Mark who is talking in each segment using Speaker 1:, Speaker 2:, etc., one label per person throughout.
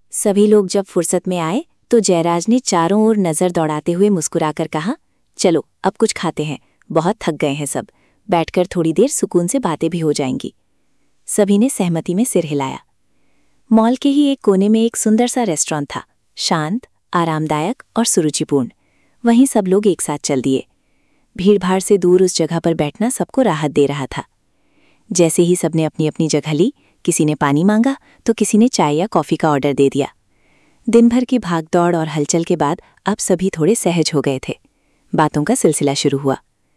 Speaker 1: सभी लोग जब फुर्सत में आए तो जयराज ने चारों ओर नजर दौड़ाते हुए मुस्कुराकर कहा, चलो अब कुछ खाते हैं, बहुत थक गए हैं सब, बैठकर थोड़ी देर सुकून से बातें भी हो जाएंगी। सभी ने सहमति में सिर हिलाया। मॉल के ही एक कोने में एक सुंदर सा रेस्टोरेंट था, शांत, आरामदायक और सुरुचिपूर्ण। वहीं सब लोग एक साथ चल दिए। भीड़भाड़ से दूर उस जगह पर बैठना सबको राहत दे रहा था। जैसे ही सबने अपनी अपनी जगह ली, किसी ने पानी मांगा तो किसी ने चाय या कॉफी का ऑर्डर दे दिया। दिन भर की भागदौड़ और हलचल के बाद अब सभी थोड़े सहज हो गए थे। बातों का सिलसिला शुरू हुआ।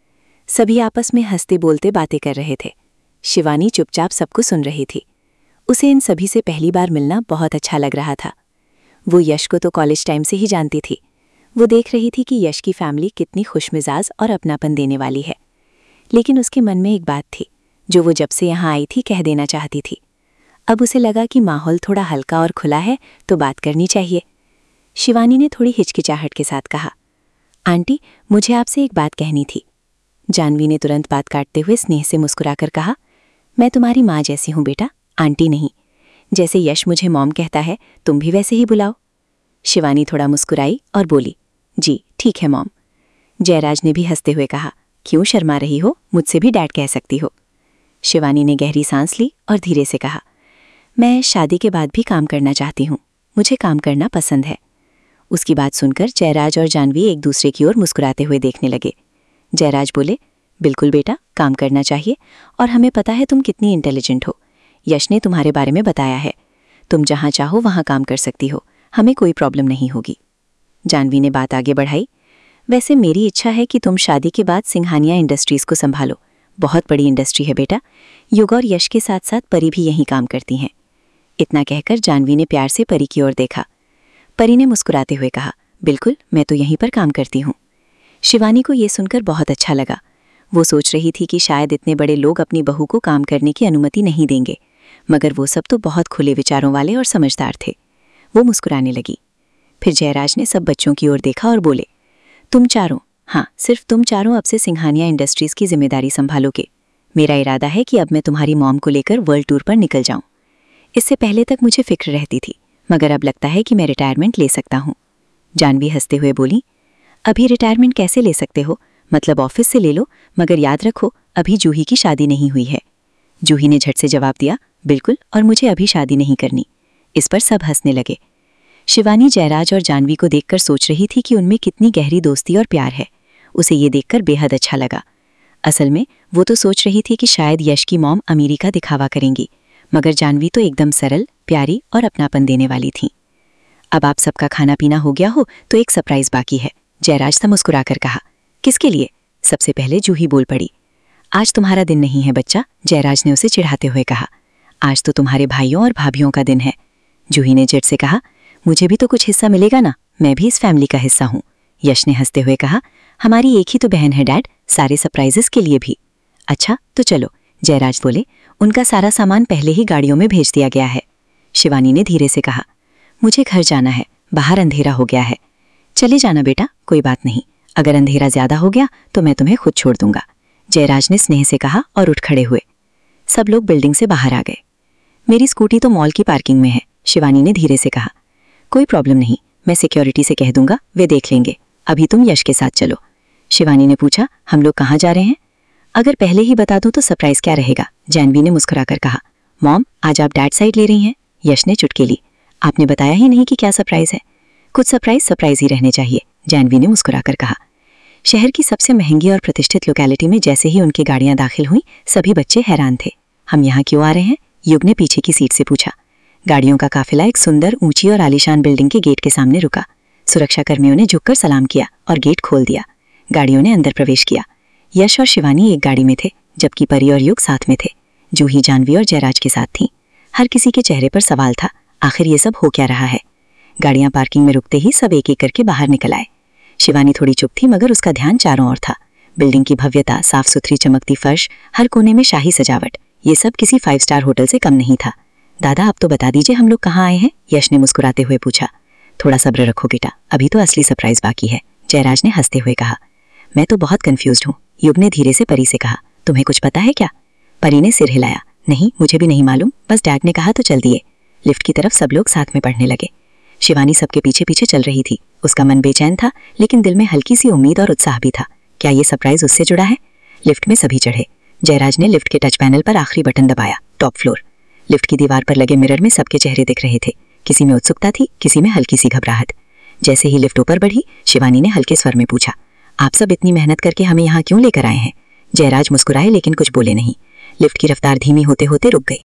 Speaker 1: सभी आपस में हंसते बोलते बातें कर रहे थे। शिवानी चुपचाप सबको सुन रही थी। उसे इन सभी से पहली बार मिलना बहुत अच्छा लग रहा था। वो यश को तो कॉलेज टाइम से ही जानती थी। वो देख रही थी कि यश की फैमिली कितनी खुशमिजाज और अपनापन देने वाली है। लेकिन उसके मन में एक बात थी जो वो जब से यहाँ आई थी कह देना चाहती थी। अब उसे लगा कि माहौल थोड़ा हल्का और खुला है तो बात करनी चाहिए। शिवानी ने थोड़ी हिचकिचाहट के साथ कहा, आंटी, मुझे आपसे एक बात कहनी थी। जानवी ने तुरंत बात काटते हुए स्नेह से मुस्कुराकर कहा, मैं तुम्हारी माँ जैसी हूँ बेटा, आंटी नहीं। जैसे यश मुझे मॉम कहता है, तुम भी वैसे ही बुलाओ। शिवानी थोड़ा मुस्कुराई और बोली, जी ठीक है मॉम। जयराज ने भी हंसते हुए कहा, क्यों शर्मा रही हो, मुझसे भी डैड कह सकती हो। शिवानी ने गहरी सांस ली और धीरे से कहा, मैं शादी के बाद भी काम करना चाहती हूँ, मुझे काम करना पसंद है। उसकी बात सुनकर जयराज और जानवी एक दूसरे की ओर मुस्कुराते हुए देखने लगे। जयराज बोले, बिल्कुल बेटा, काम करना चाहिए, और हमें पता है तुम कितनी इंटेलिजेंट हो। यश ने तुम्हारे बारे में बताया है, तुम जहाँ चाहो वहाँ काम कर सकती हो, हमें कोई प्रॉब्लम नहीं होगी। जानवी ने बात आगे बढ़ाई, वैसे मेरी इच्छा है कि तुम शादी के बाद सिंघानिया इंडस्ट्रीज को संभालो, बहुत बड़ी इंडस्ट्री है बेटा। युग और यश के साथ साथ परी भी यहीं काम करती हैं। इतना कहकर जानवी ने प्यार से परी की ओर देखा। परी ने मुस्कुराते हुए कहा, बिल्कुल, मैं तो यहीं पर काम करती हूँ। शिवानी को ये सुनकर बहुत अच्छा लगा। वो सोच रही थी कि शायद इतने बड़े लोग अपनी बहू को काम करने की अनुमति नहीं देंगे, मगर वो सब तो बहुत खुले विचारों वाले और समझदार थे। वो मुस्कुराने लगी। फिर जयराज ने सब बच्चों की ओर देखा और बोले, तुम चारों, हाँ सिर्फ तुम चारों अब से सिंघानिया इंडस्ट्रीज की जिम्मेदारी संभालोगे। मेरा इरादा है कि अब मैं तुम्हारी मॉम को लेकर वर्ल्ड टूर पर निकल जाऊं। इससे पहले तक मुझे फिक्र रहती थी, मगर अब लगता है कि मैं रिटायरमेंट ले सकता हूँ। जानवी हंसते हुए बोली, अभी रिटायरमेंट कैसे ले सकते हो, मतलब ऑफिस से ले लो, मगर याद रखो अभी जूही की शादी नहीं हुई है। जूही ने झट से जवाब दिया, बिल्कुल, और मुझे अभी शादी नहीं करनी। इस पर सब हंसने लगे। शिवानी जयराज और जानवी को देखकर सोच रही थी कि उनमें कितनी गहरी दोस्ती और प्यार है। उसे ये देखकर बेहद अच्छा लगा। असल में वो तो सोच रही थी कि शायद यश की मॉम अमीरी का दिखावा करेंगी, मगर जानवी तो एकदम सरल, प्यारी और अपनापन देने वाली थी। अब आप सबका खाना पीना हो गया हो तो एक सरप्राइज बाकी है, जयराज था मुस्कुराकर कहा। किसके लिए? सबसे पहले जूही बोल पड़ी। आज तुम्हारा दिन नहीं है बच्चा, जयराज ने उसे चिढ़ाते हुए कहा। आज तो तुम्हारे भाइयों और भाभियों का दिन है। जूही ने जिद से कहा, मुझे भी तो कुछ हिस्सा मिलेगा ना, मैं भी इस फैमिली का हिस्सा हूँ। यश ने हंसते हुए कहा, हमारी एक ही तो बहन है डैड, सारे सरप्राइजेस के लिए भी। अच्छा तो चलो, जयराज बोले, उनका सारा सामान पहले ही गाड़ियों में भेज दिया गया है। शिवानी ने धीरे से कहा, मुझे घर जाना है, बाहर अंधेरा हो गया है। चले जाना बेटा, कोई बात नहीं, अगर अंधेरा ज्यादा हो गया तो मैं तुम्हें खुद छोड़ दूंगा, जयराज ने स्नेह से कहा और उठ खड़े हुए। सब लोग बिल्डिंग से बाहर आ गए। मेरी स्कूटी तो मॉल की पार्किंग में है, शिवानी ने धीरे से कहा। कोई प्रॉब्लम नहीं, मैं सिक्योरिटी से कह दूंगा, वे देख लेंगे। अभी तुम यश के साथ चलो। शिवानी ने पूछा, हम लोग कहाँ जा रहे हैं? अगर पहले ही बता दूं तो सरप्राइज क्या रहेगा, जानवी ने मुस्कुराकर कहा। मॉम, आज आप डैड साइड ले रही हैं? यश ने चुटकी ली। आपने बताया ही नहीं कि क्या सरप्राइज है। कुछ सरप्राइज ही रहने चाहिए, जानवी ने मुस्कुराकर कहा। शहर की सबसे महंगी और प्रतिष्ठित लोकेलिटी में जैसे ही उनकी गाड़ियां दाखिल हुई, सभी बच्चे हैरान थे। हम यहाँ क्यों आ रहे हैं? युग ने पीछे की सीट से पूछा। गाड़ियों का काफिला एक सुंदर, ऊंची और आलीशान बिल्डिंग के गेट के सामने रुका। सुरक्षाकर्मियों ने झुककर सलाम किया और गेट खोल दिया। गाड़ियों ने अंदर प्रवेश किया। यश और शिवानी एक गाड़ी में थे, जबकि परी और युग साथ में थे। जूही, जानवी और जयराज के साथ थीं। हर किसी के चेहरे पर सवाल था, आखिर ये सब हो क्या रहा है? गाड़ियां पार्किंग में रुकते ही सब एक एक करके बाहर निकल आए। शिवानी थोड़ी चुप थी, मगर उसका ध्यान चारों ओर था। बिल्डिंग की भव्यता, साफ सुथरी चमकती फर्श, हर कोने में शाही सजावट, ये सब किसी 5 स्टार होटल से कम नहीं था। दादा, आप तो बता दीजिए हम लोग कहाँ आए हैं? यश ने मुस्कुराते हुए पूछा। थोड़ा सब्र रखो बेटा, अभी तो असली सरप्राइज बाकी है, जयराज ने हंसते हुए कहा। मैं तो बहुत कंफ्यूज्ड हूँ, युग ने धीरे से परी से कहा। तुम्हें कुछ पता है क्या? परी ने सिर हिलाया। नहीं, मुझे भी नहीं मालूम, बस डैड ने कहा तो चल दिए। लिफ्ट की तरफ सब लोग साथ में बढ़ने लगे। शिवानी सबके पीछे पीछे चल रही थी। उसका मन बेचैन था, लेकिन दिल में हल्की सी उम्मीद और उत्साह भी था। क्या ये सरप्राइज उससे जुड़ा है? लिफ्ट में सभी चढ़े। जयराज ने लिफ्ट के टच पैनल पर आखिरी बटन दबाया। Top floor. लिफ्ट की दीवार पर लगे मिरर में सबके चेहरे दिख रहे थे। किसी में उत्सुकता थी, किसी में हल्की सी घबराहट। जैसे ही लिफ्ट ऊपर बढ़ी, शिवानी ने हल्के स्वर में पूछा, आप सब इतनी मेहनत करके हमें यहाँ क्यों लेकर आए हैं? जयराज मुस्कुराए, लेकिन कुछ बोले नहीं। लिफ्ट की रफ्तार धीमी होते होते रुक गई।